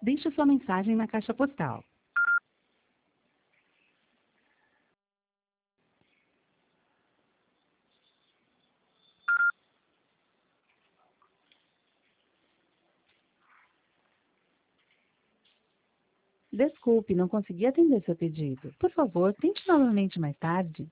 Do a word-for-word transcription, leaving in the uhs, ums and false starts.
Deixe sua mensagem na caixa postal. Desculpe, não consegui atender seu pedido. Por favor, tente novamente mais tarde.